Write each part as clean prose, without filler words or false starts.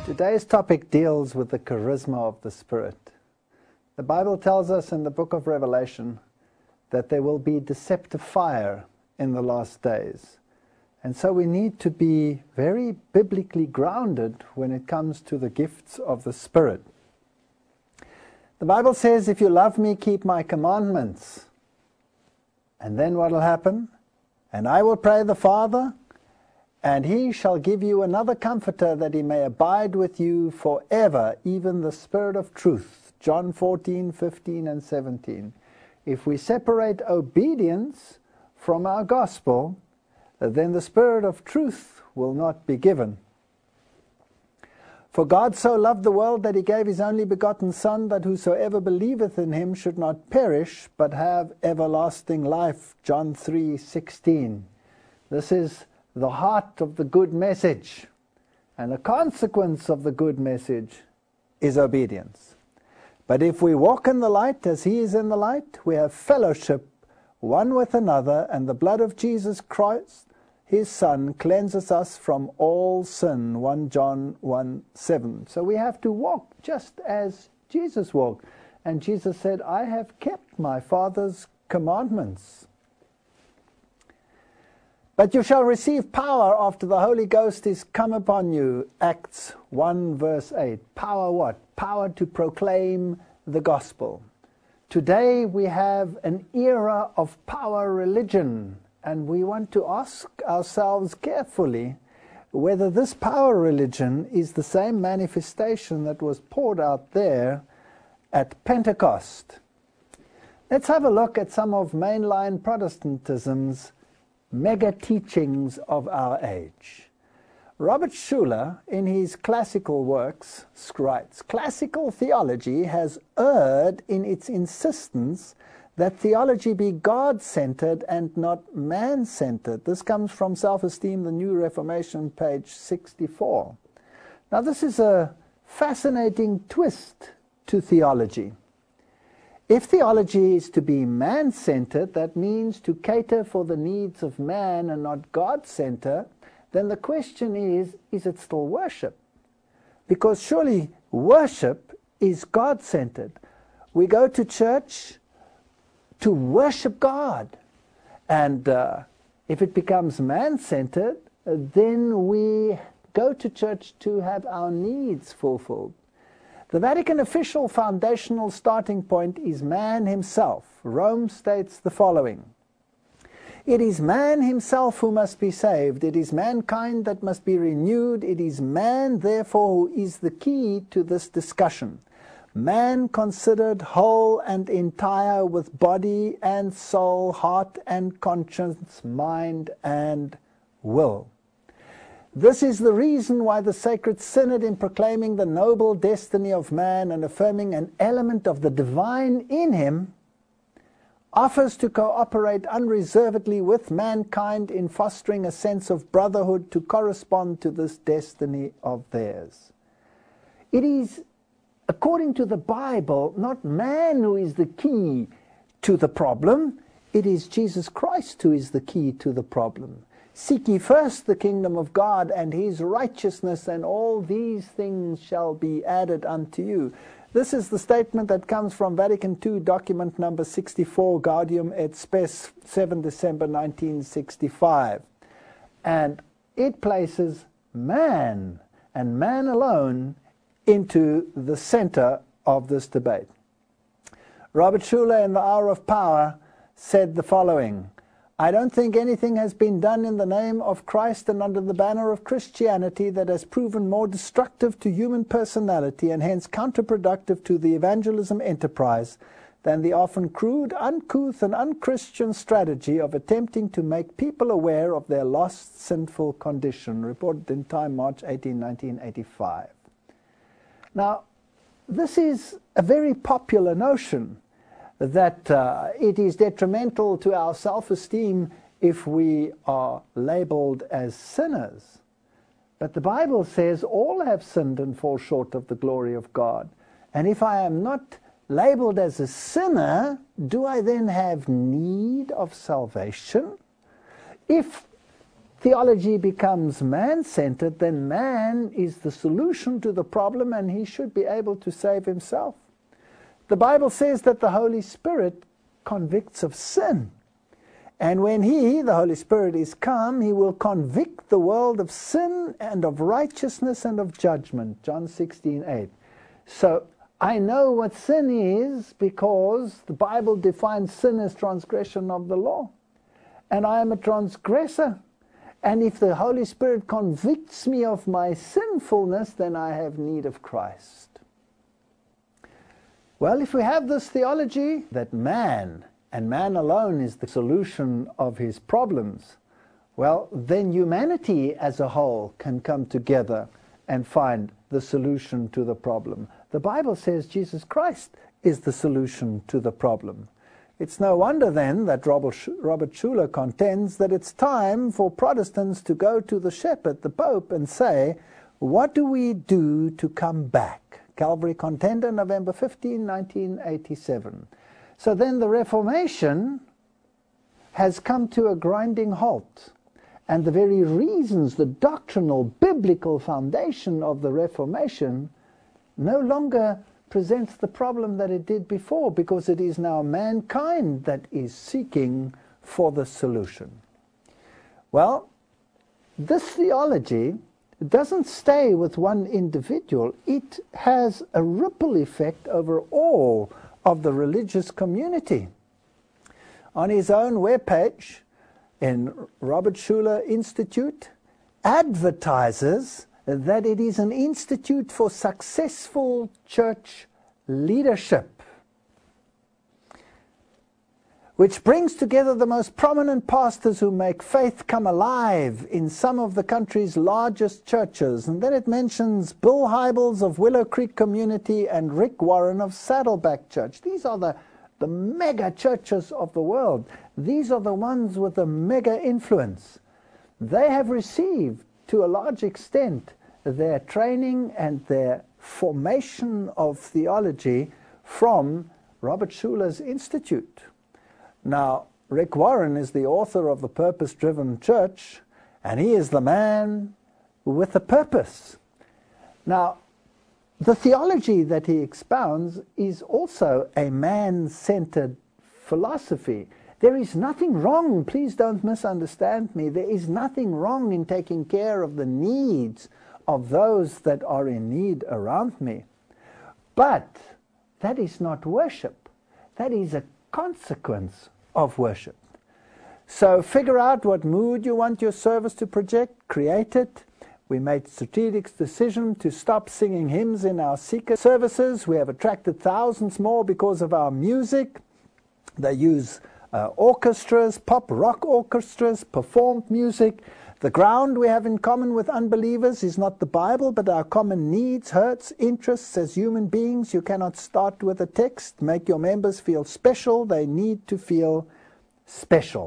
Today's topic deals with the charisma of the Spirit. The Bible tells us in the book of Revelation that there will be deceptive fire in the last days. And so we need to be very biblically grounded when it comes to the gifts of the Spirit. The Bible says, if you love me, keep my commandments. And then what will happen? And I will pray the Father, and he shall give you another comforter, that he may abide with you forever, even the Spirit of truth. John 14:15 and 17. If we separate obedience from our gospel, then the Spirit of truth will not be given. For God so loved the world that he gave his only begotten Son, that whosoever believeth in him should not perish, but have everlasting life. John 3:16. This is the heart of the good message, and the consequence of the good message is obedience. But if we walk in the light as he is in the light, we have fellowship one with another, and the blood of Jesus Christ, his Son, cleanses us from all sin. 1 John 1:7. So we have to walk just as Jesus walked. And Jesus said, I have kept my Father's commandments. But you shall receive power after the Holy Ghost is come upon you. Acts 1 verse 8. Power what? Power to proclaim the gospel. Today we have an era of power religion, and we want to ask ourselves carefully whether this power religion is the same manifestation that was poured out there at Pentecost. Let's have a look at some of mainline Protestantism's mega teachings of our age. Robert Schuller, in his classical works, writes, classical theology has erred in its insistence that theology be God-centered and not man-centered. This comes from Self-Esteem, the New Reformation, page 64. Now this is a fascinating twist to theology. If theology is to be man-centered, that means to cater for the needs of man and not God-centered, then the question is it still worship? Because surely worship is God-centered. We go to church to worship God. And if it becomes man-centered, then we go to church to have our needs fulfilled. The Vatican official foundational starting point is man himself. Rome states the following. It is man himself who must be saved. It is mankind that must be renewed. It is man, therefore, who is the key to this discussion. Man considered whole and entire, with body and soul, heart and conscience, mind and will. This is the reason why the Sacred Synod, in proclaiming the noble destiny of man and affirming an element of the divine in him, offers to cooperate unreservedly with mankind in fostering a sense of brotherhood to correspond to this destiny of theirs. It is, according to the Bible, not man who is the key to the problem. It is Jesus Christ who is the key to the problem. Seek ye first the kingdom of God and his righteousness, and all these things shall be added unto you. This is the statement that comes from Vatican II, document number 64, Gaudium et Spes, 7 December 1965. And it places man, and man alone, into the center of this debate. Robert Schuller, in The Hour of Power, said the following. I don't think anything has been done in the name of Christ and under the banner of Christianity that has proven more destructive to human personality and hence counterproductive to the evangelism enterprise than the often crude, uncouth, and unchristian strategy of attempting to make people aware of their lost, sinful condition, reported in Time, March 18, 1985. Now, this is a very popular notion, that it is detrimental to our self-esteem if we are labeled as sinners. But the Bible says all have sinned and fall short of the glory of God. And if I am not labeled as a sinner, do I then have need of salvation? If theology becomes man-centered, then man is the solution to the problem and he should be able to save himself. The Bible says that the Holy Spirit convicts of sin. And when He, the Holy Spirit, is come, He will convict the world of sin and of righteousness and of judgment. John 16:8. So I know what sin is because the Bible defines sin as transgression of the law. And I am a transgressor. And if the Holy Spirit convicts me of my sinfulness, then I have need of Christ. Well, if we have this theology that man, and man alone, is the solution of his problems, well, then humanity as a whole can come together and find the solution to the problem. The Bible says Jesus Christ is the solution to the problem. It's no wonder then that Robert Schuller contends that it's time for Protestants to go to the shepherd, the Pope, and say, what do we do to come back? Calvary Contender, November 15, 1987. So then the Reformation has come to a grinding halt. And the very reasons, the doctrinal, biblical foundation of the Reformation no longer presents the problem that it did before, because it is now mankind that is seeking for the solution. Well, this theology doesn't stay with one individual. It has a ripple effect over all of the religious community. On his own webpage, in Robert Schuller Institute, advertises that it is an institute for successful church leadership, which brings together the most prominent pastors who make faith come alive in some of the country's largest churches. And then it mentions Bill Hybels of Willow Creek Community and Rick Warren of Saddleback Church. These are the mega churches of the world. These are the ones with the mega influence. They have received, to a large extent, their training and their formation of theology from Robert Schuller's Institute. Now, Rick Warren is the author of The Purpose-Driven Church, and he is the man with a purpose. Now, the theology that he expounds is also a man-centered philosophy. There is nothing wrong, please don't misunderstand me, there is nothing wrong in taking care of the needs of those that are in need around me. But that is not worship. That is a consequence of worship. So figure out what mood you want your service to project, create it. We made strategic decision to stop singing hymns in our seeker services. We have attracted thousands more because of our music. They use orchestras, pop rock orchestras, performed music. The ground we have in common with unbelievers is not the Bible, but our common needs, hurts, interests as human beings. You cannot start with a text. Make your members feel special. They need to feel special.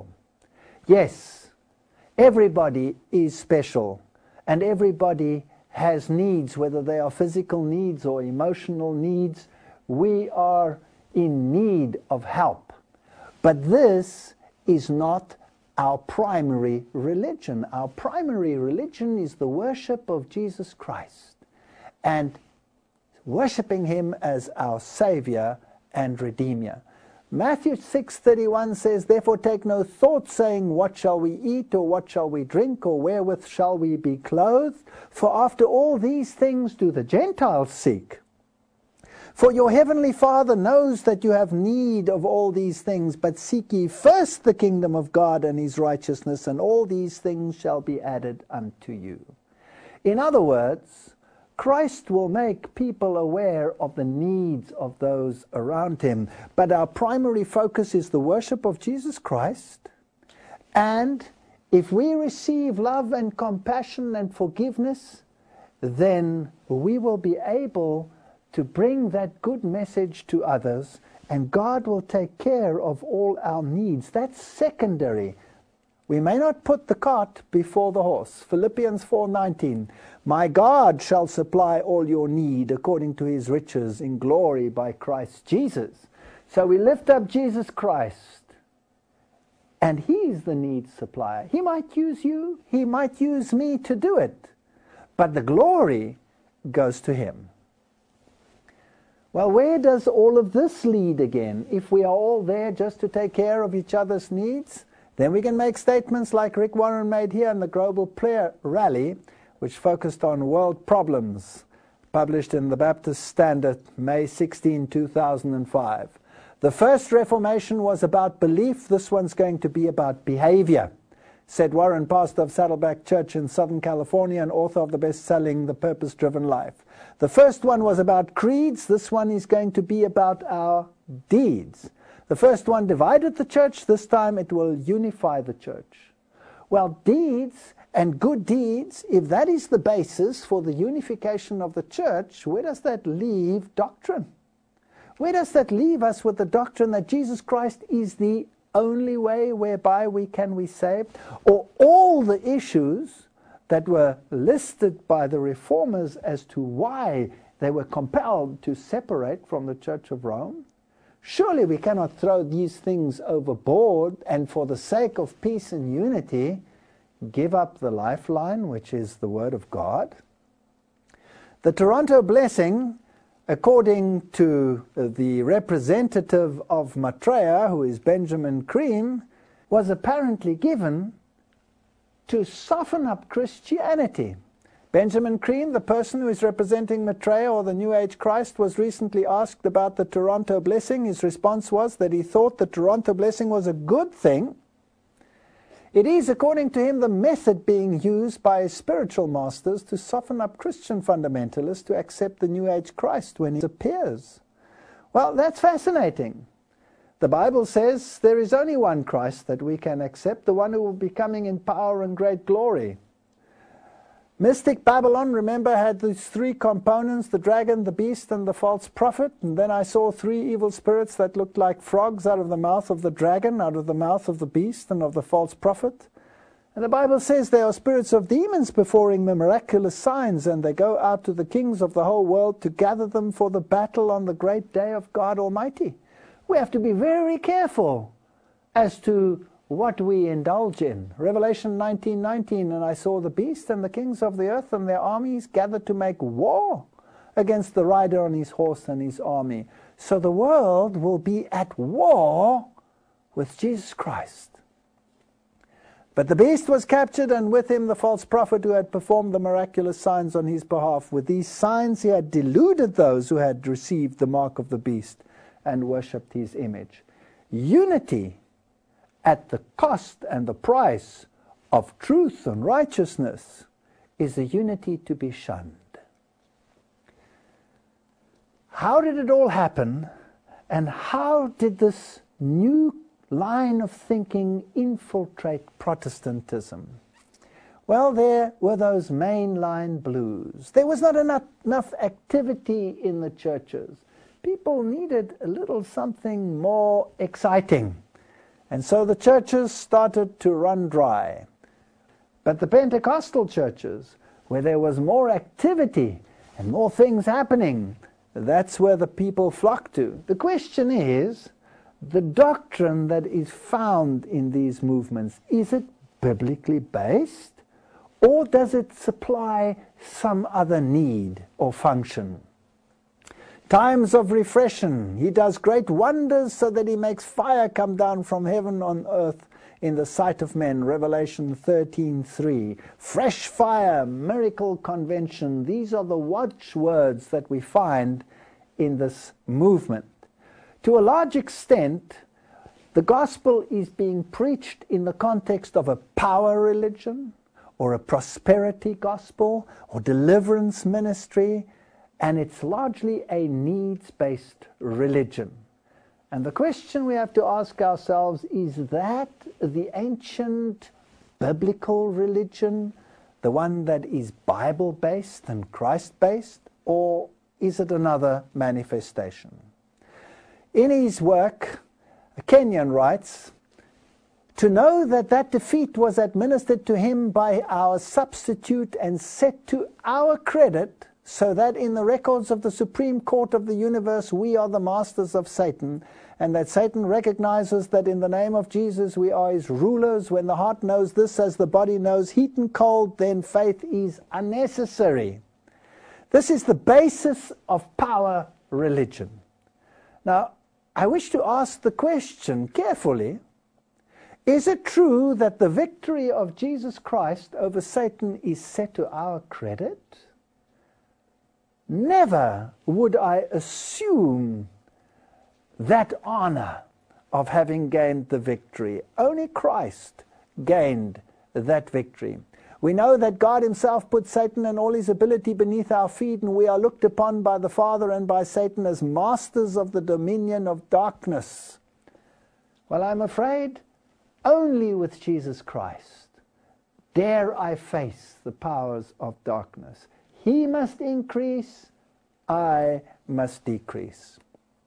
Yes, everybody is special, and everybody has needs, whether they are physical needs or emotional needs. We are in need of help. But this is not our primary religion. Our primary religion is the worship of Jesus Christ and worshiping Him as our Savior and Redeemer. Matthew 6:31 says, "Therefore take no thought, saying, what shall we eat, or what shall we drink, or wherewith shall we be clothed? For after all these things do the Gentiles seek. For your heavenly Father knows that you have need of all these things, but seek ye first the kingdom of God and His righteousness, and all these things shall be added unto you." In other words, Christ will make people aware of the needs of those around Him. But our primary focus is the worship of Jesus Christ. And if we receive love and compassion and forgiveness, then we will be able to bring that good message to others, and God will take care of all our needs. That's secondary. We may not put the cart before the horse. Philippians 4:19, "My God shall supply all your need according to His riches in glory by Christ Jesus." So we lift up Jesus Christ and He's the needs supplier. He might use you, He might use me to do it, but the glory goes to Him. Well, where does all of this lead again? If we are all there just to take care of each other's needs, then we can make statements like Rick Warren made here in the Global Prayer Rally, which focused on world problems, published in the Baptist Standard, May 16, 2005. The first Reformation was about belief. This one's going to be about behavior, said Warren, pastor of Saddleback Church in Southern California and author of the best-selling The Purpose-Driven Life. The first one was about creeds. This one is going to be about our deeds. The first one divided the church. This time it will unify the church. Well, deeds and good deeds, if that is the basis for the unification of the church, where does that leave doctrine? Where does that leave us with the doctrine that Jesus Christ is the only way whereby we can be saved? Or all the issues that were listed by the reformers as to why they were compelled to separate from the Church of Rome? Surely we cannot throw these things overboard and for the sake of peace and unity give up the lifeline, which is the Word of God. The Toronto Blessing, according to the representative of Maitreya, who is Benjamin Creme, was apparently given to soften up Christianity. Benjamin Creme, the person who is representing Maitreya or the New Age Christ, was recently asked about the Toronto Blessing. His response was that he thought the Toronto Blessing was a good thing. It is, according to him, the method being used by spiritual masters to soften up Christian fundamentalists to accept the New Age Christ when he appears. Well, that's fascinating. The Bible says there is only one Christ that we can accept, the one who will be coming in power and great glory. Mystic Babylon, remember, had these three components, the dragon, the beast, and the false prophet. And then I saw three evil spirits that looked like frogs out of the mouth of the dragon, out of the mouth of the beast, and of the false prophet. And the Bible says they are spirits of demons performing the miraculous signs, and they go out to the kings of the whole world to gather them for the battle on the great day of God Almighty. We have to be very careful as to what we indulge in. Revelation 19:19, and I saw the beast and the kings of the earth and their armies gathered to make war against the rider on his horse and his army. So the world will be at war with Jesus Christ. But the beast was captured, and with him the false prophet who had performed the miraculous signs on his behalf. With these signs he had deluded those who had received the mark of the beast and worshipped his image. Unity at the cost and the price of truth and righteousness is a unity to be shunned. How did it all happen, and how did this new line of thinking infiltrate Protestantism? Well, there were those mainline blues. There was not enough activity in the churches. People needed a little something more exciting. And so the churches started to run dry. But the Pentecostal churches, where there was more activity and more things happening, that's where the people flocked to. The question is, the doctrine that is found in these movements, is it biblically based? Or does it supply some other need or function? Times of refreshing. He does great wonders so that he makes fire come down from heaven on earth in the sight of men. Revelation 13:3. Fresh fire, miracle convention. These are the watchwords that we find in this movement. To a large extent, the gospel is being preached in the context of a power religion or a prosperity gospel or deliverance ministry, and it's largely a needs-based religion. And the question we have to ask ourselves, is that the ancient biblical religion, the one that is Bible-based and Christ-based, or is it another manifestation? In his work, Kenyon writes, "To know that that defeat was administered to him by our substitute and set to our credit, so that in the records of the Supreme Court of the universe we are the masters of Satan, and that Satan recognizes that in the name of Jesus we are his rulers. When the heart knows this as the body knows heat and cold, then faith is unnecessary. This is the basis of power religion. Now, I wish to ask the question carefully, is it true that the victory of Jesus Christ over Satan is set to our credit? Never would I assume that honor of having gained the victory. Only Christ gained that victory. We know that God himself put Satan and all his ability beneath our feet, and we are looked upon by the Father and by Satan as masters of the dominion of darkness. Well, I'm afraid only with Jesus Christ dare I face the powers of darkness. He must increase, I must decrease.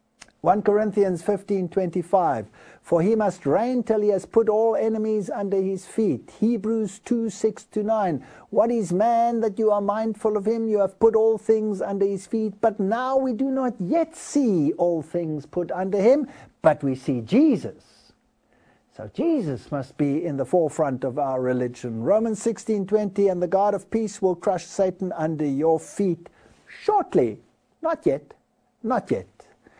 1 Corinthians 15:25, for he must reign till he has put all enemies under his feet. Hebrews 2:6-9, what is man that you are mindful of him? You have put all things under his feet. But now we do not yet see all things put under him, but we see Jesus. So Jesus must be in the forefront of our religion. Romans 16:20, and the God of peace will crush Satan under your feet shortly. Not yet, not yet.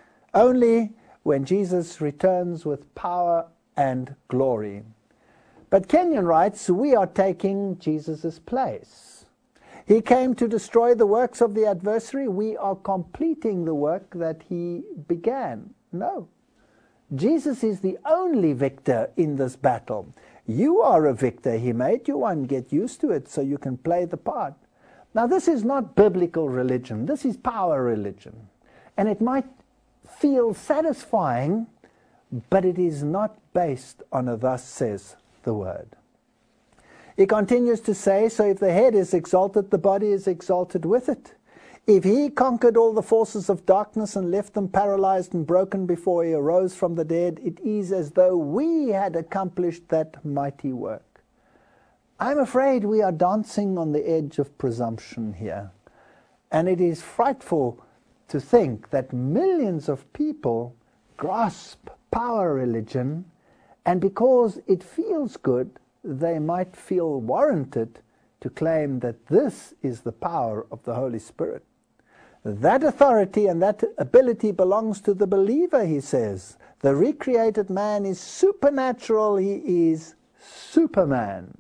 Only when Jesus returns with power and glory. But Kenyon writes, we are taking Jesus' place. He came to destroy the works of the adversary. We are completing the work that he began. No. Jesus is the only victor in this battle. You are a victor. He made you one. Get used to it so you can play the part. Now, this is not biblical religion. This is power religion. And it might feel satisfying, but it is not based on a thus says the word. He continues to say, so if the head is exalted, the body is exalted with it. If he conquered all the forces of darkness and left them paralyzed and broken before he arose from the dead, it is as though we had accomplished that mighty work. I'm afraid we are dancing on the edge of presumption here. And it is frightful to think that millions of people grasp power religion, and because it feels good, they might feel warranted to claim that this is the power of the Holy Spirit. That authority and that ability belongs to the believer, he says. The recreated man is supernatural, he is Superman.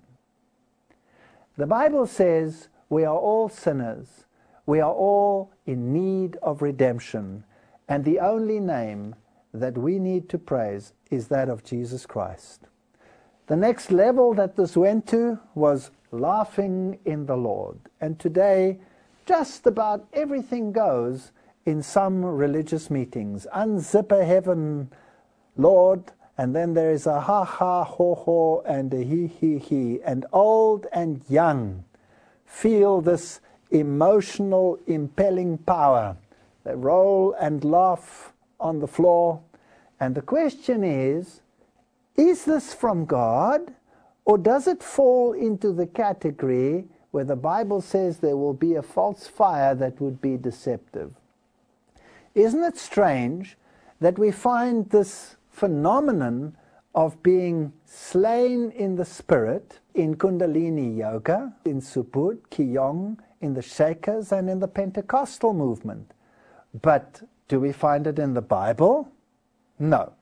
The Bible says we are all sinners. We are all in need of redemption. And the only name that we need to praise is that of Jesus Christ. The next level that this went to was laughing in the Lord. And today, just about everything goes in some religious meetings. Unzip a heaven, Lord, and then there is a ha ha ho ho and a he he he. And old and young feel this emotional impelling power. They roll and laugh on the floor. And the question is this from God, or does it fall into the category where the Bible says there will be a false fire that would be deceptive? Isn't it strange that we find this phenomenon of being slain in the spirit in Kundalini Yoga, in Subud, Qigong, in the Shakers, and in the Pentecostal movement? But do we find it in the Bible? No.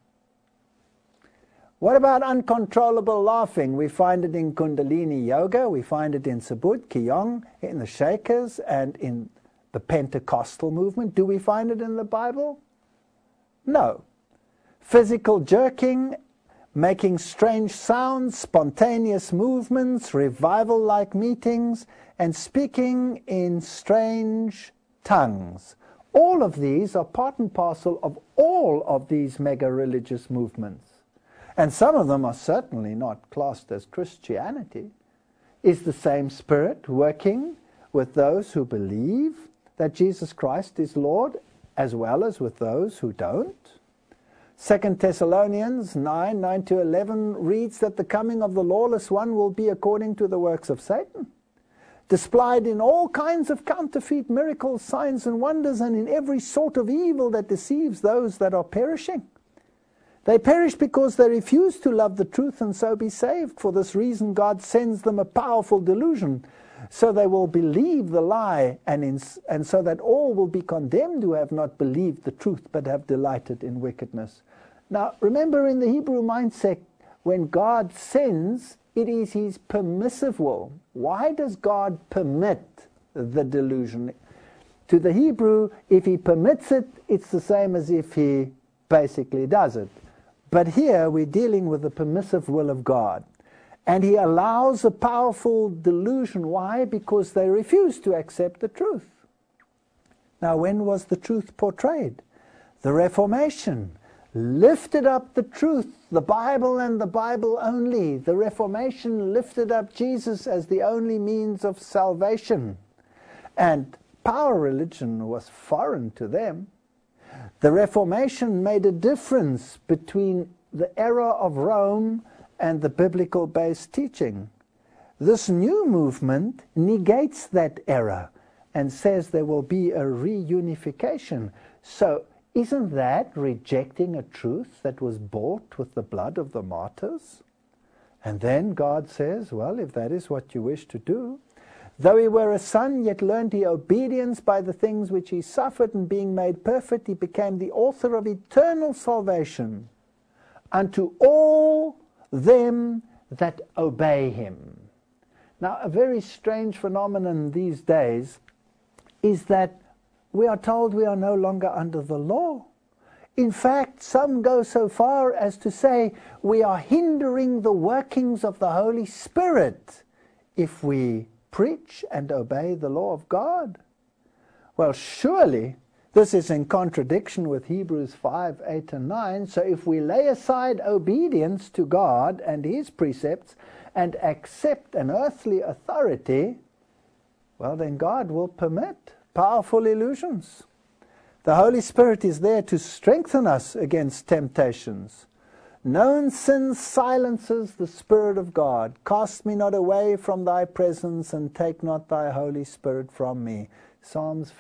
What about uncontrollable laughing? We find it in Kundalini Yoga, we find it in Subud, Qigong, in the Shakers, and in the Pentecostal movement. Do we find it in the Bible? No. Physical jerking, making strange sounds, spontaneous movements, revival-like meetings, and speaking in strange tongues. All of these are part and parcel of all of these mega-religious movements. And some of them are certainly not classed as Christianity. Is the same Spirit working with those who believe that Jesus Christ is Lord, as well as with those who don't? 2 Thessalonians 9:9-11 reads that the coming of the lawless one will be according to the works of Satan. displayed in all kinds of counterfeit miracles, signs and wonders, and in every sort of evil that deceives those that are perishing. They perish because they refuse to love the truth and so be saved. For this reason God sends them a powerful delusion, so they will believe the lie, and so that all will be condemned who have not believed the truth but have delighted in wickedness. Now, remember, in the Hebrew mindset, when God sends, it is his permissive will. Why does God permit the delusion? To the Hebrew, if he permits it, it's the same as if he basically does it. But here we're dealing with the permissive will of God. And he allows a powerful delusion. Why? Because they refuse to accept the truth. Now, when was the truth portrayed? The Reformation lifted up the truth, the Bible and the Bible only. The Reformation lifted up Jesus as the only means of salvation. And power religion was foreign to them. The Reformation made a difference between the error of Rome and the biblical-based teaching. This new movement negates that error and says there will be a reunification. So isn't that rejecting a truth that was bought with the blood of the martyrs? And then God says, well, if that is what you wish to do, though he were a son, yet learned he obedience by the things which he suffered, and being made perfect, he became the author of eternal salvation unto all them that obey him. Now, a very strange phenomenon these days is that we are told we are no longer under the law. In fact, some go so far as to say we are hindering the workings of the Holy Spirit if we preach and obey the law of God. Well, surely this is in contradiction with Hebrews 5, 8 and 9. So if we lay aside obedience to God and his precepts and accept an earthly authority, well, then God will permit powerful illusions. The Holy Spirit is there to strengthen us against temptations. Known sin silences the Spirit of God. Cast me not away from thy presence, and take not thy Holy Spirit from me. Psalms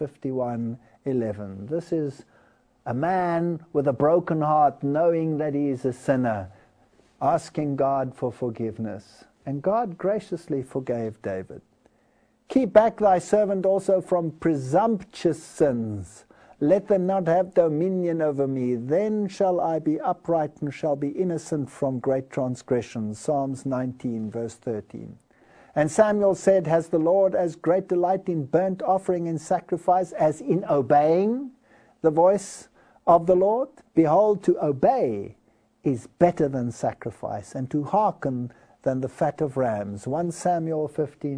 51:11. This is a man with a broken heart, knowing that he is a sinner, asking God for forgiveness. And God graciously forgave David. Keep back thy servant also from presumptuous sins. Let them not have dominion over me. Then shall I be upright and shall be innocent from great transgressions. Psalms 19, verse 13. And Samuel said, has the Lord as great delight in burnt offering and sacrifice as in obeying the voice of the Lord? Behold, to obey is better than sacrifice, and to hearken than the fat of rams. 1 Samuel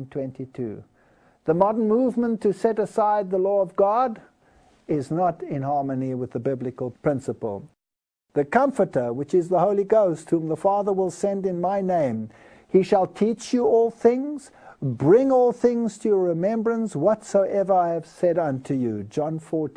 15:22. The modern movement to set aside the law of God is not in harmony with the biblical principle. The Comforter, which is the Holy Ghost, whom the Father will send in my name, he shall teach you all things, bring all things to your remembrance, whatsoever I have said unto you. John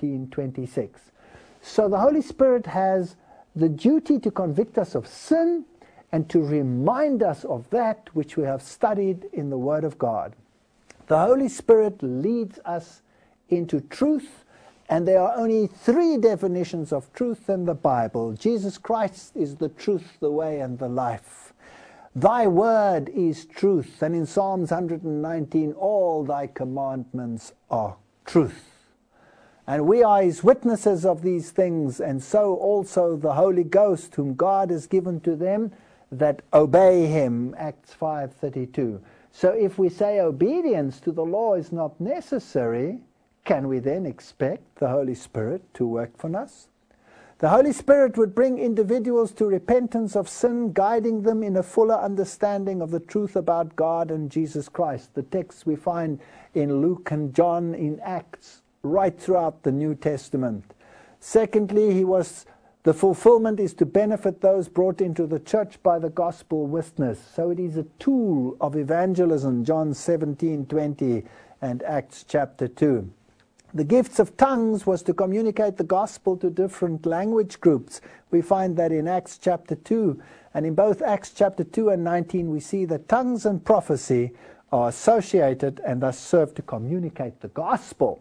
14:26. So the Holy Spirit has the duty to convict us of sin and to remind us of that which we have studied in the Word of God. The Holy Spirit leads us into truth. And there are only 3 definitions of truth in the Bible. Jesus Christ is the truth, the way, and the life. Thy word is truth. And in Psalms 119, all thy commandments are truth. And we are his witnesses of these things, and so also the Holy Ghost, whom God has given to them that obey him. Acts 5:32. So if we say obedience to the law is not necessary, can we then expect the Holy Spirit to work for us? The Holy Spirit would bring individuals to repentance of sin, guiding them in a fuller understanding of the truth about God and Jesus Christ. The texts we find in Luke and John, in Acts, right throughout the New Testament. Secondly, the fulfillment is to benefit those brought into the church by the gospel witness. So it is a tool of evangelism, John 17:20 and Acts chapter 2. The gifts of tongues was to communicate the gospel to different language groups. We find that in Acts chapter 2. And in both Acts chapter 2 and 19, we see that tongues and prophecy are associated and thus serve to communicate the gospel.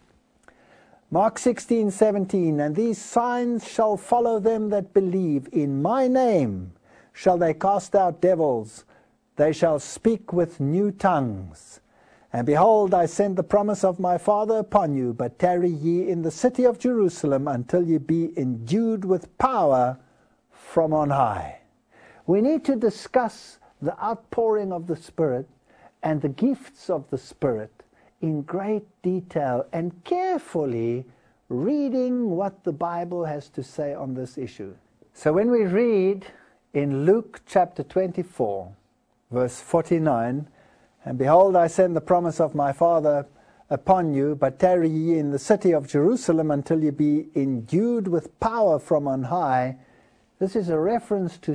Mark 16:17, and these signs shall follow them that believe. In my name shall they cast out devils. They shall speak with new tongues. And behold, I send the promise of my Father upon you, but tarry ye in the city of Jerusalem until ye be endued with power from on high. We need to discuss the outpouring of the Spirit and the gifts of the Spirit in great detail and carefully reading what the Bible has to say on this issue. So when we read in Luke chapter 24, verse 49, and behold, I send the promise of my Father upon you, but tarry ye in the city of Jerusalem until ye be endued with power from on high. This is a reference to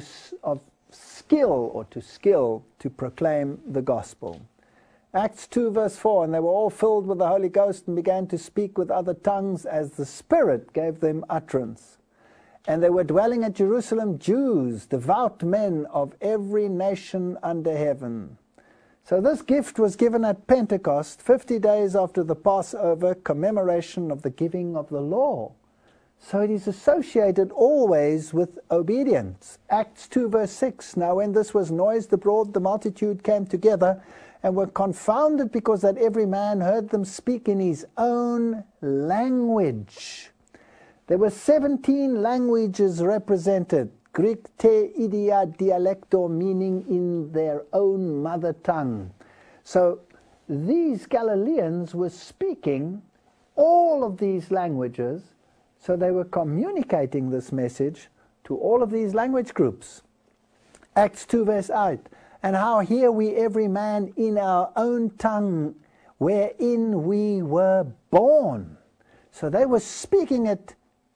skill to proclaim the gospel. Acts 2 verse 4, and they were all filled with the Holy Ghost and began to speak with other tongues as the Spirit gave them utterance. And they were dwelling at Jerusalem Jews, devout men of every nation under heaven. So this gift was given at Pentecost, 50 days after the Passover commemoration of the giving of the law. So it is associated always with obedience. Acts 2 verse 6, now when this was noised abroad, the multitude came together and were confounded because that every man heard them speak in his own language. There were 17 languages represented. Greek te idia dialecto, meaning in their own mother tongue. So these Galileans were speaking all of these languages, so they were communicating this message to all of these language groups. Acts 2 verse 8, and how hear we every man in our own tongue wherein we were born. So they were speaking it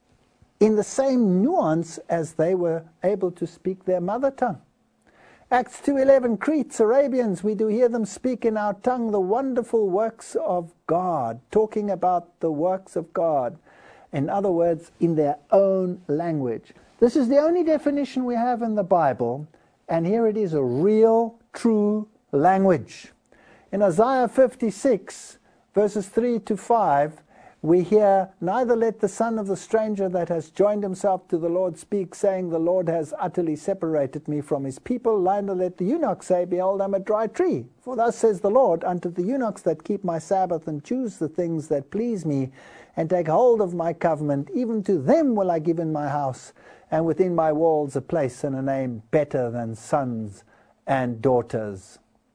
in the same nuance as they were able to speak their mother tongue. Acts 2:11, Cretes, Arabians, we do hear them speak in our tongue the wonderful works of God, talking about the works of God. In other words, in their own language. This is the only definition we have in the Bible, and here it is, a real, true language. In Isaiah 56, verses 3 to 5, we hear, neither let the son of the stranger that has joined himself to the Lord speak, saying, the Lord has utterly separated me from his people. Neither let the eunuch say, behold, I'm a dry tree. For thus says the Lord, unto the eunuchs that keep my Sabbath and choose the things that please me, and take hold of my covenant, even to them will I give in my house, and within my walls a place and a name better than sons and daughters.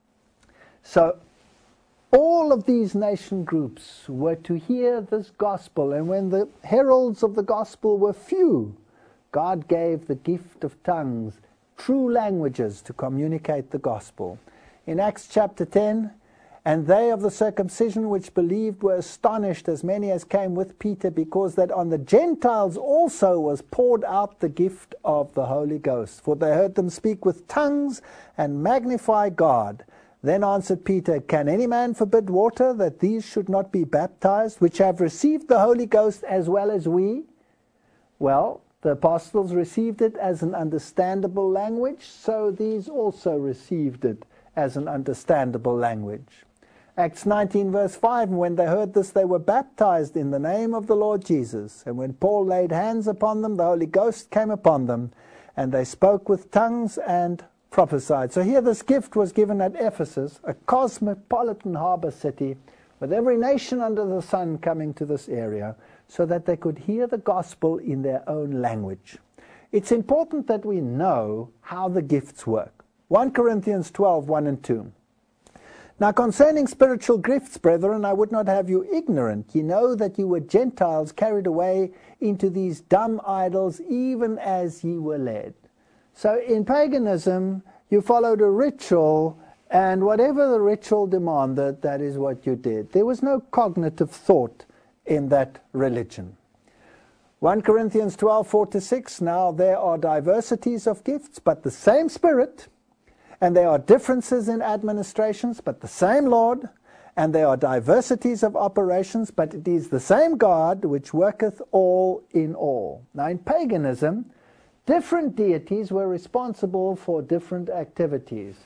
So, all of these nation groups were to hear this gospel, and when the heralds of the gospel were few, God gave the gift of tongues, true languages, to communicate the gospel. In Acts chapter 10, and they of the circumcision which believed were astonished, as many as came with Peter, because that on the Gentiles also was poured out the gift of the Holy Ghost. For they heard them speak with tongues and magnify God. Then answered Peter, can any man forbid water, that these should not be baptized, which have received the Holy Ghost as well as we? Well, the apostles received it as an understandable language, so these also received it as an understandable language. Acts 19 verse 5, and when they heard this, they were baptized in the name of the Lord Jesus. And when Paul laid hands upon them, the Holy Ghost came upon them, and they spoke with tongues and prophesied. So here this gift was given at Ephesus, a cosmopolitan harbor city, with every nation under the sun coming to this area, so that they could hear the gospel in their own language. It's important that we know how the gifts work. 1 Corinthians 12, 1 and 2. Now concerning spiritual gifts, brethren, I would not have you ignorant. Ye know that you were Gentiles carried away into these dumb idols, even as ye were led. So in paganism, you followed a ritual, and whatever the ritual demanded, that is what you did. There was no cognitive thought in that religion. 1 Corinthians 12, 4-6, now there are diversities of gifts, but the same Spirit, and there are differences in administrations, but the same Lord, and there are diversities of operations, but it is the same God which worketh all in all. Now in paganism, different deities were responsible for different activities.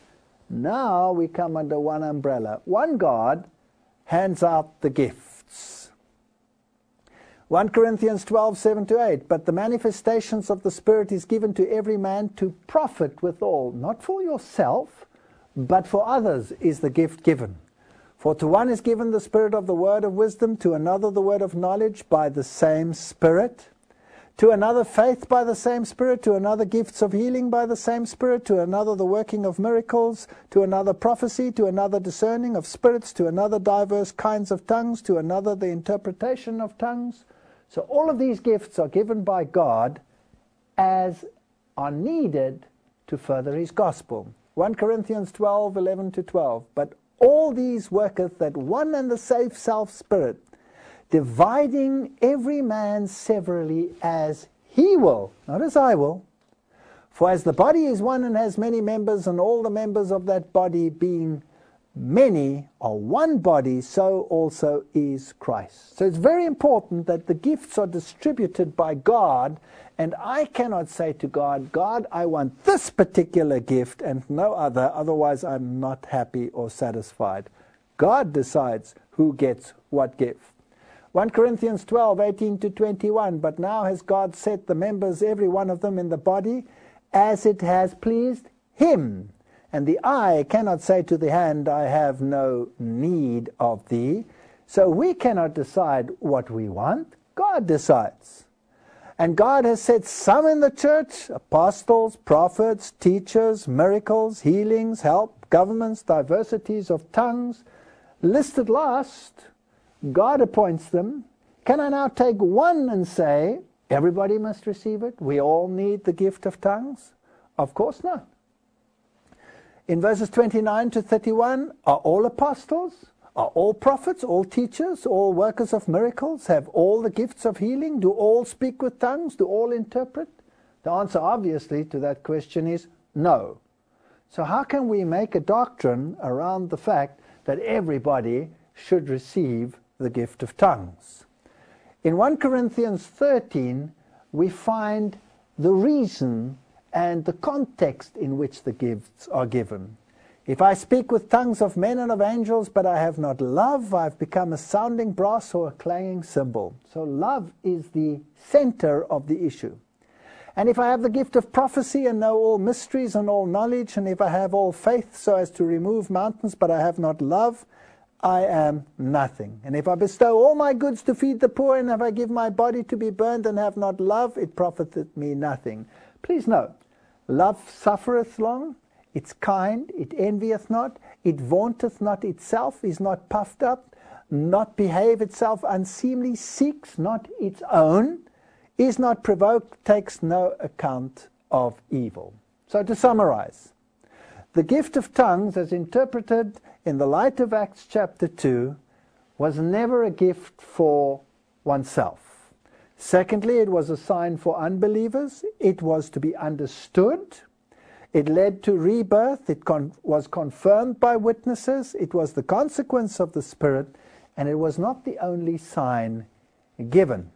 Now we come under one umbrella. One God hands out the gifts. 1 Corinthians 12:7-8. But the manifestations of the Spirit is given to every man to profit withal. Not for yourself, but for others is the gift given. For to one is given the Spirit of the word of wisdom, to another the word of knowledge by the same Spirit, to another faith by the same Spirit, to another gifts of healing by the same Spirit, to another the working of miracles, to another prophecy, to another discerning of spirits, to another diverse kinds of tongues, to another the interpretation of tongues. So all of these gifts are given by God as are needed to further his gospel. 1 Corinthians 12:11-12. But all these worketh that one and the same self Spirit, dividing every man severally as he will, not as I will. For as the body is one and has many members, and all the members of that body being many are one body, so also is Christ. So it's very important that the gifts are distributed by God, and I cannot say to God, God, I want this particular gift and no other, otherwise I'm not happy or satisfied. God decides who gets what gift. 1 Corinthians 12:18-21. But now has God set the members, every one of them, in the body, as it has pleased him. And the eye cannot say to the hand, I have no need of thee. So we cannot decide what we want. God decides. And God has set some in the church, apostles, prophets, teachers, miracles, healings, help, governments, diversities of tongues. Listed last, God appoints them. Can I now take one and say, everybody must receive it? We all need the gift of tongues? Of course not. In verses 29-31, are all apostles? Are all prophets, all teachers, all workers of miracles? Have all the gifts of healing? Do all speak with tongues? Do all interpret? The answer, obviously, to that question is no. So how can we make a doctrine around the fact that everybody should receive the gift of tongues? In 1 Corinthians 13, we find the reason and the context in which the gifts are given. If I speak with tongues of men and of angels, but I have not love, I've become a sounding brass or a clanging cymbal. So love is the center of the issue. And if I have the gift of prophecy and know all mysteries and all knowledge, and if I have all faith so as to remove mountains, but I have not love, I am nothing. And if I bestow all my goods to feed the poor, and if I give my body to be burned and have not love, it profiteth me nothing. Please note, love suffereth long, it's kind, it envieth not, it vaunteth not itself, is not puffed up, not behave itself unseemly, seeks not its own, is not provoked, takes no account of evil. So to summarize, the gift of tongues, as interpreted in the light of Acts chapter 2, was never a gift for oneself. Secondly, it was a sign for unbelievers. It was to be understood. It led to rebirth. It was confirmed by witnesses. It was the consequence of the Spirit, and it was not the only sign given.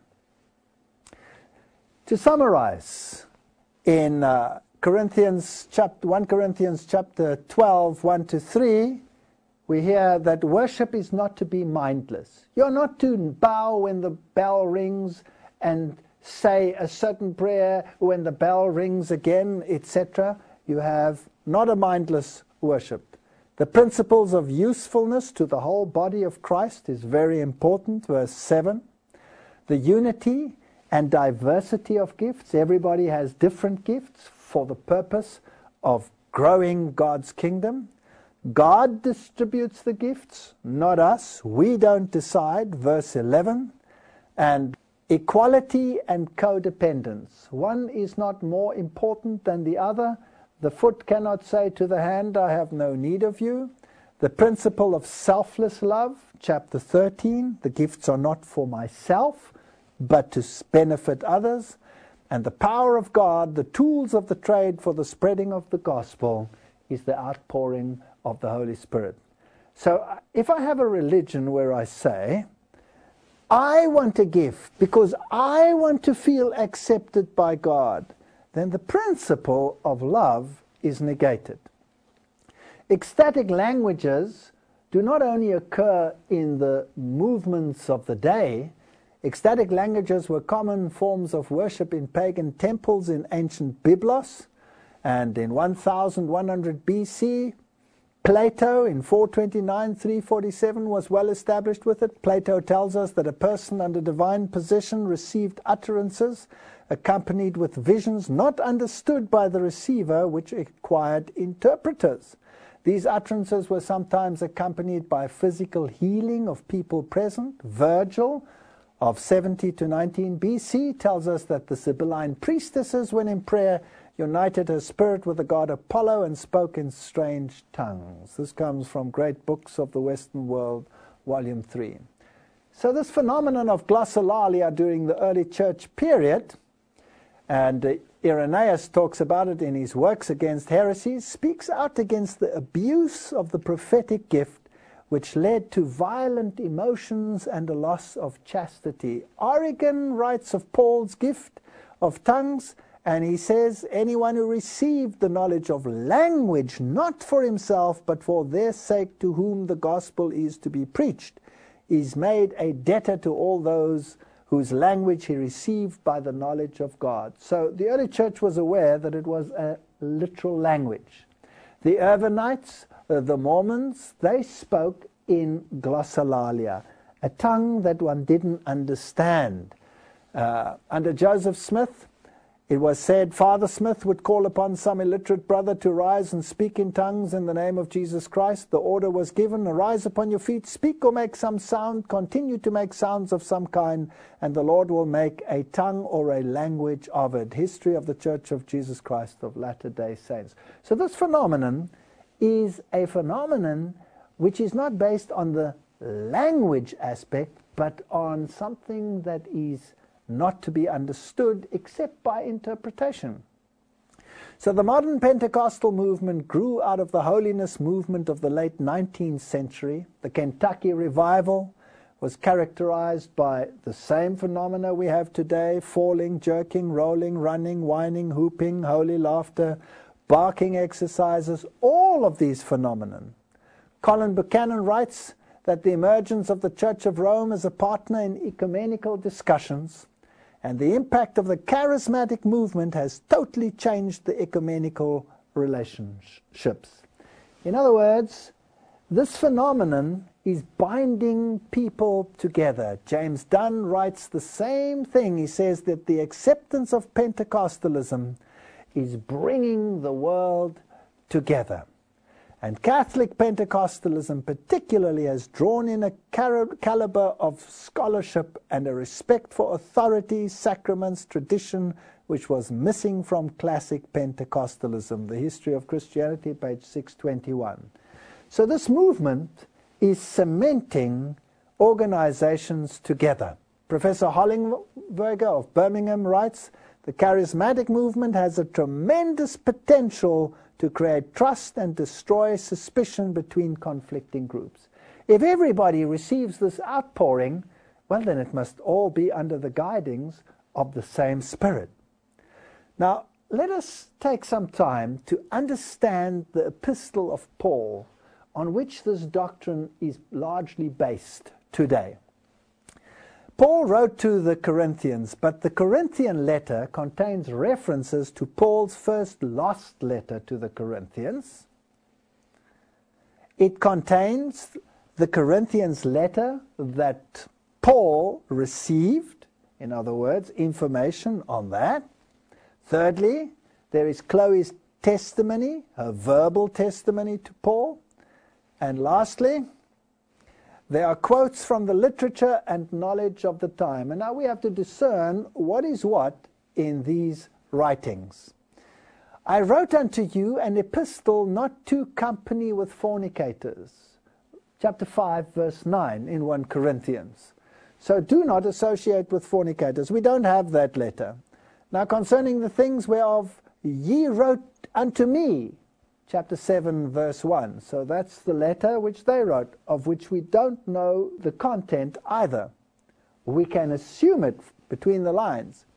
To summarize, in 1 Corinthians chapter 12, 1-3, we hear that worship is not to be mindless. You're not to bow when the bell rings and say a certain prayer when the bell rings again, etc. You have not a mindless worship. The principles of usefulness to the whole body of Christ is very important, verse 7. The unity and diversity of gifts. Everybody has different gifts for the purpose of growing God's kingdom. God distributes the gifts, not us. We don't decide, verse 11. And equality and codependence. One is not more important than the other. The foot cannot say to the hand, I have no need of you. The principle of selfless love, chapter 13. The gifts are not for myself, but to benefit others. And the power of God, the tools of the trade for the spreading of the gospel, is the outpouring of the Holy Spirit. So if I have a religion where I say, I want a gift because I want to feel accepted by God, then the principle of love is negated. Ecstatic languages do not only occur in the movements of the day. Ecstatic languages were common forms of worship in pagan temples in ancient Byblos, and in 1100 BC, Plato in 429-347 was well established with it. Plato tells us that a person under divine possession received utterances accompanied with visions not understood by the receiver, which required interpreters. These utterances were sometimes accompanied by physical healing of people present. Virgil of 70 to 19 BC tells us that the Sibylline priestesses, when in prayer, united her spirit with the god Apollo and spoke in strange tongues. This comes from Great Books of the Western World, Volume 3. So this phenomenon of glossolalia during the early church period, and Irenaeus talks about it in his works against heresies, speaks out against the abuse of the prophetic gift, which led to violent emotions and a loss of chastity. Origen writes of Paul's gift of tongues, and he says, anyone who received the knowledge of language, not for himself, but for their sake to whom the gospel is to be preached, is made a debtor to all those whose language he received by the knowledge of God. So the early church was aware that it was a literal language. The Irvinites, the Mormons, they spoke in glossolalia, a tongue that one didn't understand. Under Joseph Smith, it was said Father Smith would call upon some illiterate brother to rise and speak in tongues in the name of Jesus Christ. The order was given, arise upon your feet, speak or make some sound, continue to make sounds of some kind, and the Lord will make a tongue or a language of it. History of the Church of Jesus Christ of Latter-day Saints. So this phenomenon is a phenomenon which is not based on the language aspect, but on something that is not to be understood except by interpretation. So the modern Pentecostal movement grew out of the holiness movement of the late 19th century. The Kentucky revival was characterized by the same phenomena we have today: falling, jerking, rolling, running, whining, whooping, holy laughter, barking exercises, all of these phenomena. Colin Buchanan writes that the emergence of the Church of Rome as a partner in ecumenical discussions and the impact of the charismatic movement has totally changed the ecumenical relationships. In other words, this phenomenon is binding people together. James Dunn writes the same thing. He says that the acceptance of Pentecostalism is bringing the world together. And Catholic Pentecostalism particularly has drawn in a caliber of scholarship and a respect for authority, sacraments, tradition, which was missing from classic Pentecostalism. The History of Christianity, page 621. So this movement is cementing organizations together. Professor Hollingberger of Birmingham writes, the charismatic movement has a tremendous potential to create trust and destroy suspicion between conflicting groups. If everybody receives this outpouring, well, then it must all be under the guidings of the same Spirit. Now, let us take some time to understand the epistle of Paul on which this doctrine is largely based today. Paul wrote to the Corinthians, but the Corinthian letter contains references to Paul's first lost letter to the Corinthians. It contains the Corinthians letter that Paul received, in other words, information on that. Thirdly, there is Chloe's testimony, her verbal testimony to Paul. And lastly, there are quotes from the literature and knowledge of the time. And now we have to discern what is what in these writings. I wrote unto you an epistle not to company with fornicators. Chapter 5, verse 9 in 1 Corinthians. So do not associate with fornicators. We don't have that letter. Now concerning the things whereof ye wrote unto me, chapter 7, verse 1. So that's the letter which they wrote, of which we don't know the content either. We can assume it between the lines.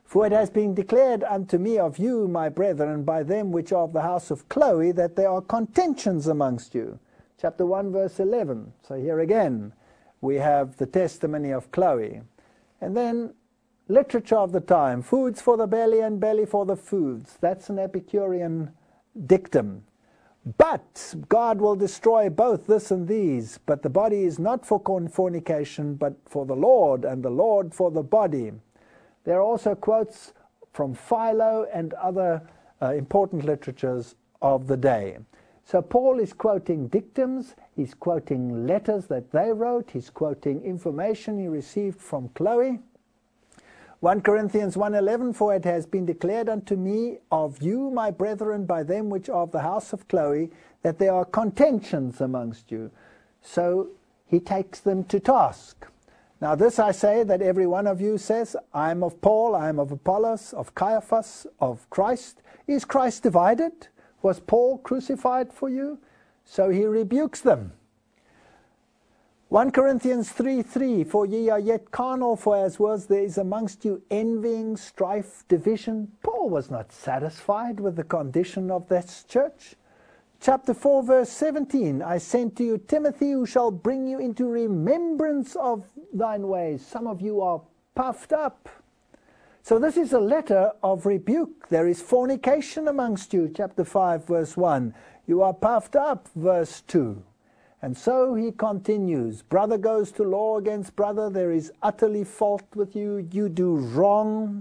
For it has been declared unto me of you, my brethren, by them which are of the house of Chloe, that there are contentions amongst you. Chapter 1, verse 11. So here again, we have the testimony of Chloe. And then, literature of the time. Foods for the belly and belly for the foods. That's an Epicurean dictum. But God will destroy both this and these. But the body is not for fornication, but for the Lord, and the Lord for the body. There are also quotes from Philo and other important literatures of the day. So Paul is quoting dictums, he's quoting letters that they wrote, he's quoting information he received from Chloe. 1 Corinthians 1:11, for it has been declared unto me of you, my brethren, by them which are of the house of Chloe, that there are contentions amongst you. So he takes them to task. Now this I say, that every one of you says, I am of Paul, I am of Apollos, of Caiaphas, of Christ. Is Christ divided? Was Paul crucified for you? So he rebukes them. 1 Corinthians 3:3, for ye are yet carnal, for as was there is amongst you envying, strife, division. Paul was not satisfied with the condition of this church. Chapter 4, verse 17, I sent to you Timothy, who shall bring you into remembrance of thine ways. Some of you are puffed up. So this is a letter of rebuke. There is fornication amongst you, chapter 5, verse 1. You are puffed up, verse 2. And so he continues, brother goes to law against brother, there is utterly fault with you, you do wrong.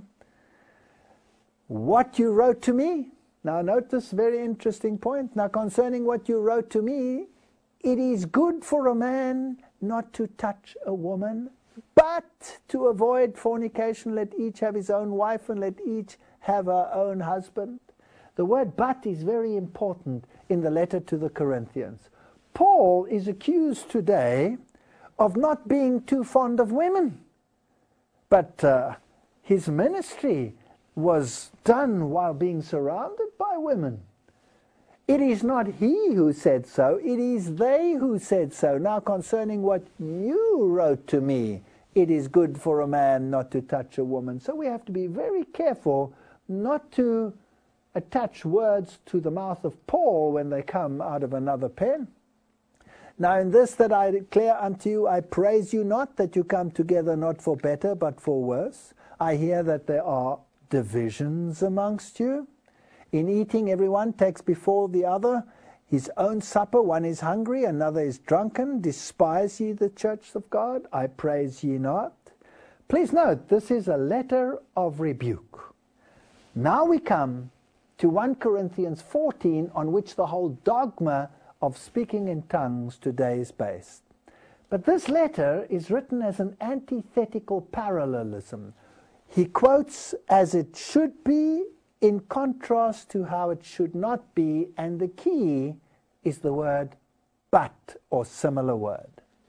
What you wrote to me, now note this very interesting point. Now concerning what you wrote to me, it is good for a man not to touch a woman, but to avoid fornication, let each have his own wife and let each have her own husband. The word but is very important in the letter to the Corinthians. Paul is accused today of not being too fond of women, but his ministry was done while being surrounded by women. It is not he who said so, it is they who said so. Now concerning what you wrote to me, it is good for a man not to touch a woman. So we have to be very careful not to attach words to the mouth of Paul when they come out of another pen. Now in this that I declare unto you, I praise you not that you come together not for better but for worse. I hear that there are divisions amongst you. In eating, everyone takes before the other his own supper. One is hungry, another is drunken. Despise ye the church of God? I praise ye not. Please note, this is a letter of rebuke. Now we come to 1 Corinthians 14, on which the whole dogma of speaking in tongues today is based. But this letter is written as an antithetical parallelism. He quotes as it should be in contrast to how it should not be, and the key is the word but, or similar word.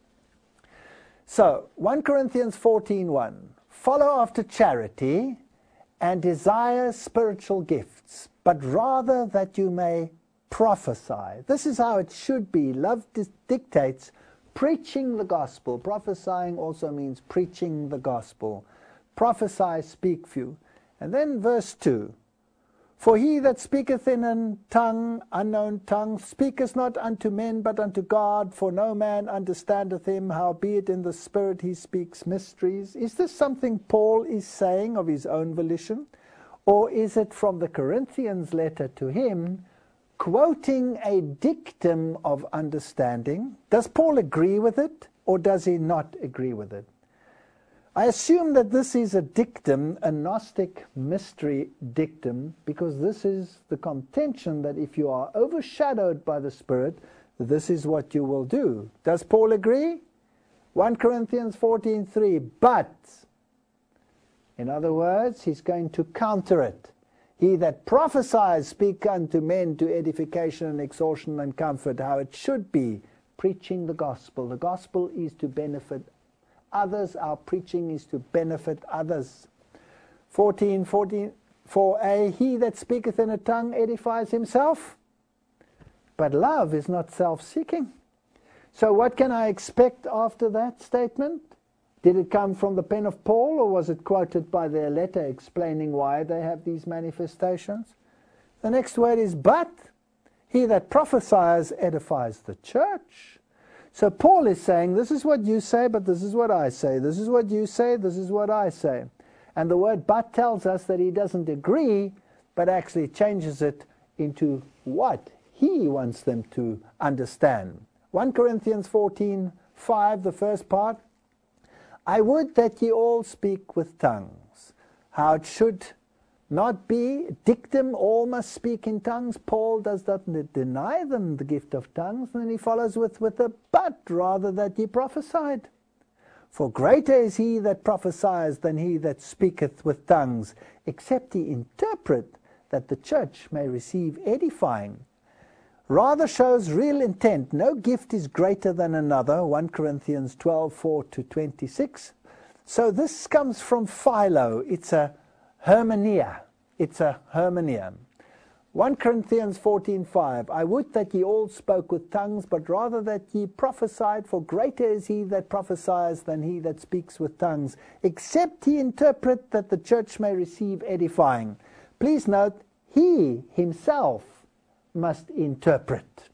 So, 1 Corinthians 14:1, follow after charity and desire spiritual gifts, but rather that you may prophesy. This is how it should be. Love dictates preaching the gospel. Prophesying also means preaching the gospel. Prophesy, speak few. And then verse 2. For he that speaketh in a tongue, unknown tongue, speaketh not unto men, but unto God, for no man understandeth him, howbeit in the Spirit he speaks mysteries. Is this something Paul is saying of his own volition? Or is it from the Corinthians letter to him, quoting a dictum of understanding? Does Paul agree with it, or does he not agree with it? I assume that this is a dictum, a Gnostic mystery dictum, because this is the contention that if you are overshadowed by the Spirit, this is what you will do. Does Paul agree? 1 Corinthians 14:3, but, in other words, he's going to counter it. He that prophesies speak unto men to edification and exhortation and comfort, how it should be, preaching the gospel. The gospel is to benefit others. Our preaching is to benefit others. 14:4a, he that speaketh in a tongue edifies himself, but love is not self-seeking. So what can I expect after that statement? Did it come from the pen of Paul, or was it quoted by their letter explaining why they have these manifestations? The next word is but. He that prophesies edifies the church. So Paul is saying, this is what you say, but this is what I say. This is what you say, this is what I say. And the word but tells us that he doesn't agree, but actually changes it into what he wants them to understand. 1 Corinthians 14:5, the first part. I would that ye all speak with tongues. How it should not be, dictum, all must speak in tongues. Paul does not deny them the gift of tongues, and then he follows with a but, rather that ye prophesied. For greater is he that prophesies than he that speaketh with tongues, except he interpret, that the church may receive edifying. Rather shows real intent. No gift is greater than another, 1 Corinthians 12:4-26. So this comes from Philo. It's a hermeneia. It's a hermeneia. 1 Corinthians 14:5. I would that ye all spoke with tongues, but rather that ye prophesied, for greater is he that prophesies than he that speaks with tongues, except he interpret, that the church may receive edifying. Please note, he himself must interpret.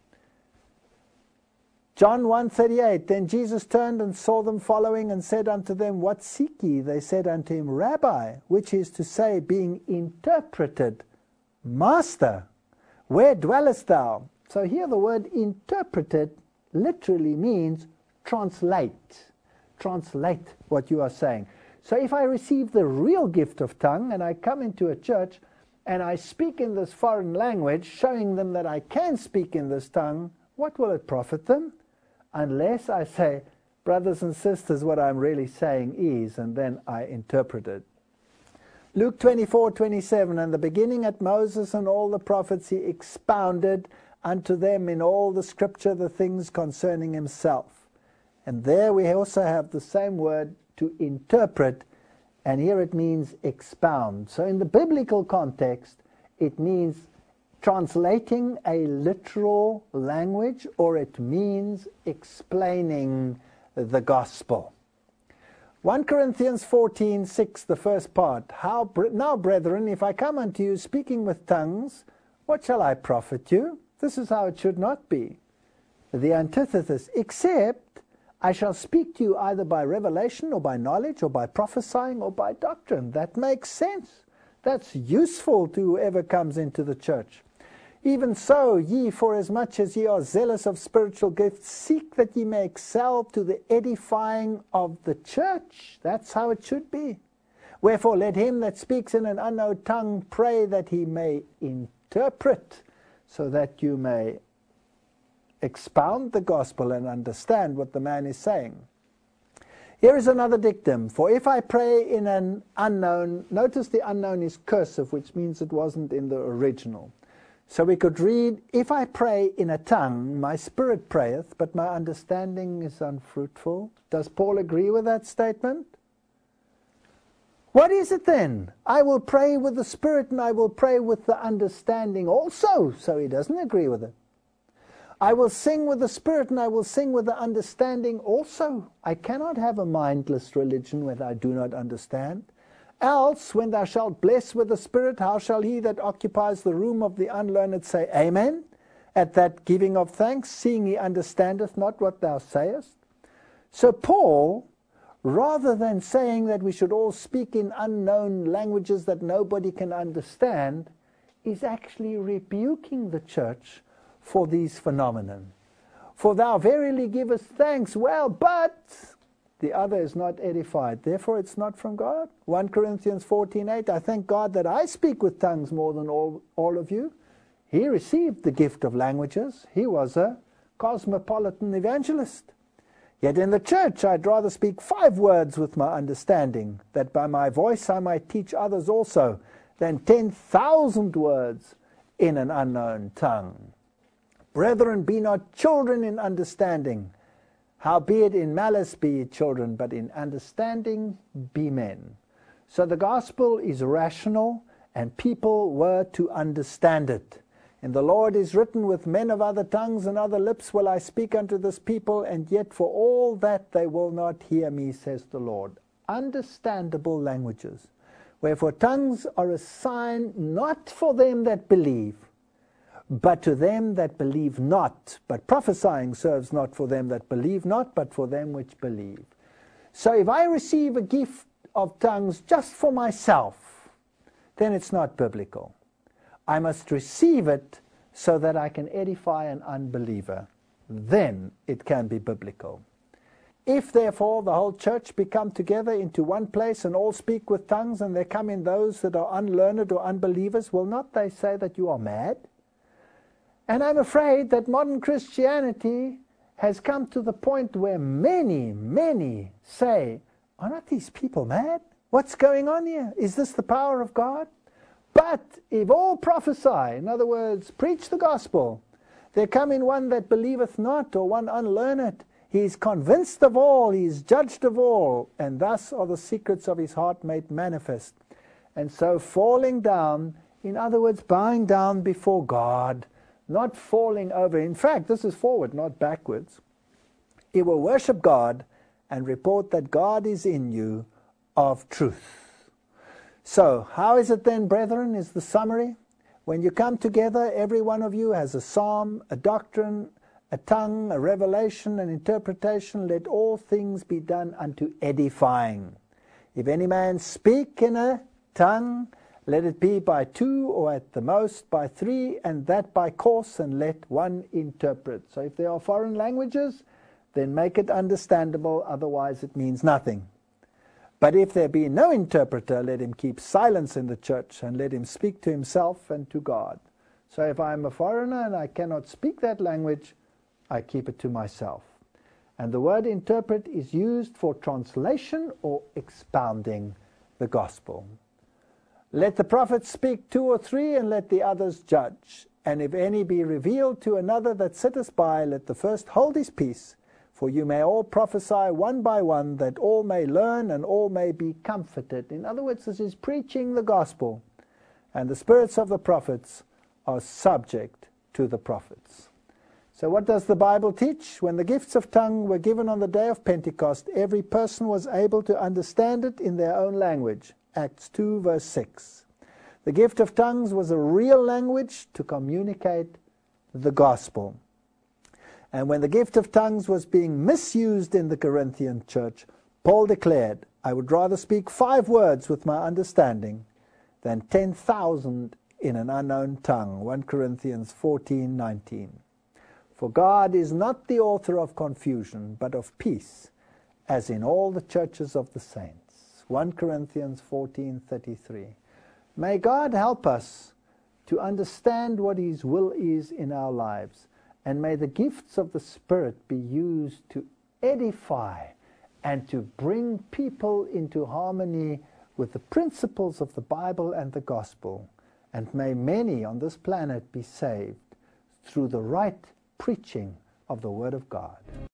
John 1:38. Then Jesus turned and saw them following, and said unto them, What seek ye? They said unto him, Rabbi, which is to say, being interpreted, Master, where dwellest thou? So here the word interpreted literally means translate. Translate what you are saying. So if I receive the real gift of tongue and I come into a church and I speak in this foreign language, showing them that I can speak in this tongue, what will it profit them? Unless I say, brothers and sisters, what I'm really saying is, and then I interpret it. Luke 24:27, and the beginning at Moses and all the prophets, he expounded unto them in all the scripture the things concerning himself. And there we also have the same word, to interpret, and here it means expound. So in the biblical context, it means translating a literal language, or it means explaining the gospel. 1 Corinthians 14:6, the first part. Now, brethren, if I come unto you speaking with tongues, what shall I profit you? This is how it should not be. The antithesis, except I shall speak to you either by revelation or by knowledge or by prophesying or by doctrine. That makes sense. That's useful to whoever comes into the church. Even so, ye, forasmuch as ye are zealous of spiritual gifts, seek that ye may excel to the edifying of the church. That's how it should be. Wherefore, let him that speaks in an unknown tongue pray that he may interpret, so that you may expound the gospel and understand what the man is saying. Here is another dictum. For if I pray in an unknown, notice the unknown is cursive, which means it wasn't in the original. So we could read, if I pray in a tongue, my spirit prayeth, but my understanding is unfruitful. Does Paul agree with that statement? What is it then? I will pray with the spirit and I will pray with the understanding also. So he doesn't agree with it. I will sing with the spirit and I will sing with the understanding also. I cannot have a mindless religion where I do not understand. Else, when thou shalt bless with the Spirit, how shall he that occupies the room of the unlearned say, Amen, at that giving of thanks, seeing he understandeth not what thou sayest? So Paul, rather than saying that we should all speak in unknown languages that nobody can understand, is actually rebuking the church for these phenomena. For thou verily givest thanks, well, but the other is not edified. Therefore, it's not from God. 1 Corinthians 14:8, I thank God that I speak with tongues more than all of you. He received the gift of languages. He was a cosmopolitan evangelist. Yet in the church, I'd rather speak 5 words with my understanding, that by my voice I might teach others also, than 10,000 words in an unknown tongue. Brethren, be not children in understanding. Howbeit in malice be ye children, but in understanding be men. So the gospel is rational, and people were to understand it. And the Lord is written, with men of other tongues and other lips will I speak unto this people, and yet for all that they will not hear me, says the Lord. Understandable languages. Wherefore tongues are a sign not for them that believe, but to them that believe not. But prophesying serves not for them that believe not, but for them which believe. So if I receive a gift of tongues just for myself, then it's not biblical. I must receive it so that I can edify an unbeliever. Then it can be biblical. If therefore the whole church be come together into one place and all speak with tongues, and there come in those that are unlearned or unbelievers, will not they say that you are mad? And I'm afraid that modern Christianity has come to the point where many say, are not these people mad? What's going on here? Is this the power of God? But if all prophesy, in other words, preach the gospel, there come in one that believeth not, or one unlearned. He is convinced of all, he is judged of all, and thus are the secrets of his heart made manifest. And so falling down, in other words, bowing down before God, not falling over. In fact, this is forward, not backwards. He will worship God and report that God is in you of truth. So, how is it then, brethren, is the summary? When you come together, every one of you has a psalm, a doctrine, a tongue, a revelation, an interpretation. Let all things be done unto edifying. If any man speak in a tongue, let it be by two, or at the most by three, and that by course, and let one interpret. So if there are foreign languages, then make it understandable, otherwise it means nothing. But if there be no interpreter, let him keep silence in the church, and let him speak to himself and to God. So if I am a foreigner and I cannot speak that language, I keep it to myself. And the word interpret is used for translation or expounding the gospel. Let the prophets speak 2 or 3, and let the others judge. And if any be revealed to another that sitteth by, let the first hold his peace. For you may all prophesy one by one, that all may learn and all may be comforted. In other words, this is preaching the gospel. And the spirits of the prophets are subject to the prophets. So what does the Bible teach? When the gifts of tongue were given on the day of Pentecost, every person was able to understand it in their own language. Acts 2 verse 6. The gift of tongues was a real language to communicate the gospel. And when the gift of tongues was being misused in the Corinthian church, Paul declared, I would rather speak 5 words with my understanding than 10,000 in an unknown tongue. 1 Corinthians 14:19. For God is not the author of confusion, but of peace, as in all the churches of the saints. 1 Corinthians 14:33. May God help us to understand what His will is in our lives. And may the gifts of the Spirit be used to edify and to bring people into harmony with the principles of the Bible and the gospel. And may many on this planet be saved through the right preaching of the Word of God.